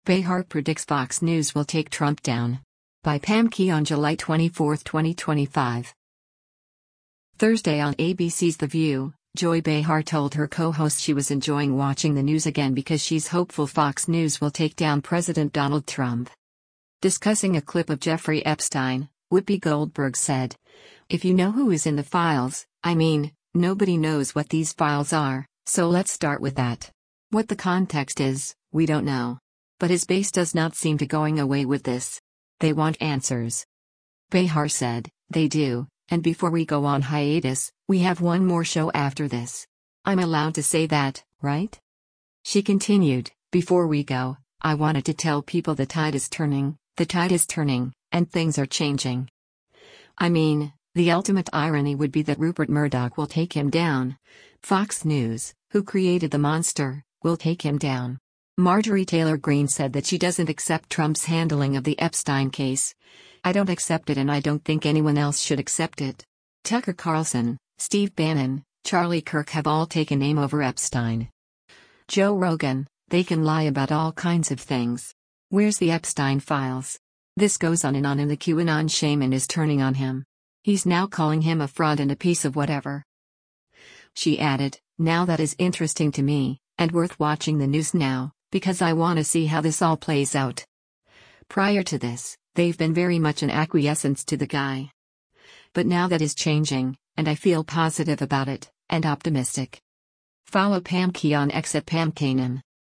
Behar predicts Fox News will take Trump down. By Pam Key on July 24, 2025. Thursday on ABC's The View, Joy Behar told her co-host she was enjoying watching the news again because she's hopeful Fox News will take down President Donald Trump. Discussing a clip of Jeffrey Epstein, Whoopi Goldberg said, "If you know who is in the files, I mean, nobody knows what these files are, so let's start with that. What the context is, we don't know. But his base does not seem to going away with this. They want answers." Behar said, "They do, and before we go on hiatus, we have one more show after this. I'm allowed to say that, right?" She continued, "Before we go, I wanted to tell people the tide is turning, and things are changing. I mean, the ultimate irony would be that Rupert Murdoch will take him down. Fox News, who created the monster, will take him down." Marjorie Taylor Greene said that she doesn't accept Trump's handling of the Epstein case. "I don't accept it and I don't think anyone else should accept it. Tucker Carlson, Steve Bannon, Charlie Kirk have all taken aim over Epstein. Joe Rogan, they can lie about all kinds of things. Where's the Epstein files?" This goes on and the QAnon shaman is turning on him. He's now calling him a fraud and a piece of whatever. She added, "Now that is interesting to me, and worth watching the news now, because I want to see how this all plays out." Prior to this, they've been very much an acquiescence to the guy. But now that is changing, and I feel positive about it, and optimistic. Follow Pam Key on X at Pam Kanan.